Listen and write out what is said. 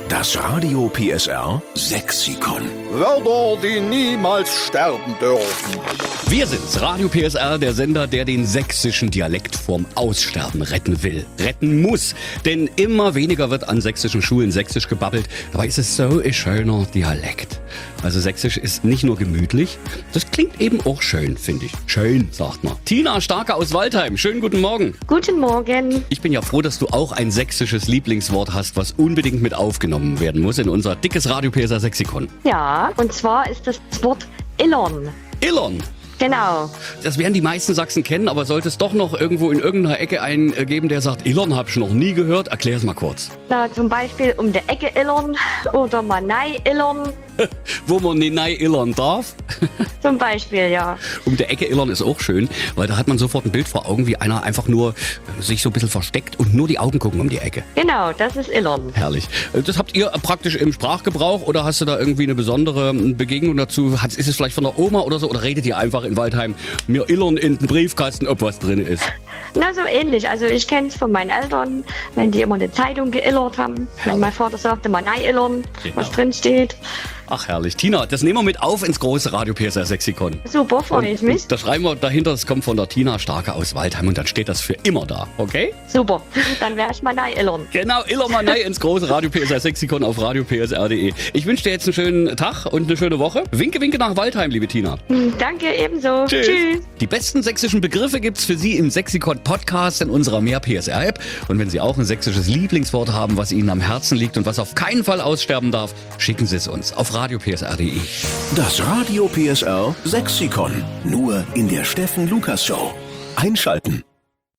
Das Radio PSR Sexikon. Wörter, die niemals sterben dürfen. Wir sind's, Radio PSR, der Sender, der den sächsischen Dialekt vorm Aussterben retten will. Retten muss, denn immer weniger wird an sächsischen Schulen sächsisch gebabbelt. Dabei ist es so ein schöner Dialekt. Also sächsisch ist nicht nur gemütlich, das klingt eben auch schön, finde ich. Schön, sagt man. Tina Starke aus Waldheim, schönen guten Morgen. Guten Morgen. Ich bin ja froh, dass du auch ein sächsisches Lieblingswort hast, was unbedingt mit aufgenommen werden muss in unser dickes Radio PSR Sexikon. Ja, und zwar ist das Wort Illern. Illern. Genau. Das werden die meisten Sachsen kennen, aber sollte es doch noch irgendwo in irgendeiner Ecke einen geben, der sagt, Illern hab ich noch nie gehört, erklär es mal kurz. Na, zum Beispiel um die Ecke Illern oder Manei Illern. Wo man nicht nein illern darf. Zum Beispiel, ja. Um der Ecke illern ist auch schön, weil da hat man sofort ein Bild vor Augen, wie einer einfach nur sich so ein bisschen versteckt und nur die Augen gucken um die Ecke. Genau, das ist Illern. Herrlich. Das habt ihr praktisch im Sprachgebrauch oder hast du da irgendwie eine besondere Begegnung dazu? Ist es vielleicht von der Oma oder so? Oder redet ihr einfach in Waldheim, mir illern in den Briefkasten, ob was drin ist? Na, so ähnlich. Also ich kenne es von meinen Eltern, wenn die immer eine Zeitung geillert haben. Wenn mein Vater sagte, Manei illern, was drin steht. Ach herrlich. Tina, das nehmen wir mit auf ins große Radio PSR Sexikon. Super, freue ich mich. Da schreiben wir dahinter, das kommt von der Tina Starke aus Waldheim und dann steht das für immer da, okay? Super, dann werde ich Manei illern. Genau, Illermanei ins große Radio PSR Sexikon auf radiopsr.de. Ich wünsche dir jetzt einen schönen Tag und eine schöne Woche. Winke, winke nach Waldheim, liebe Tina. Danke, ebenso. Tschüss. Tschüss. Die besten sächsischen Begriffe gibt's für Sie im Sexikon Podcast in unserer Mehr PSR App. Und wenn Sie auch ein sächsisches Lieblingswort haben, was Ihnen am Herzen liegt und was auf keinen Fall aussterben darf, schicken Sie es uns auf radiopsr.de. Das Radio PSR Sexikon. Nur in der Steffen Lukas Show. Einschalten.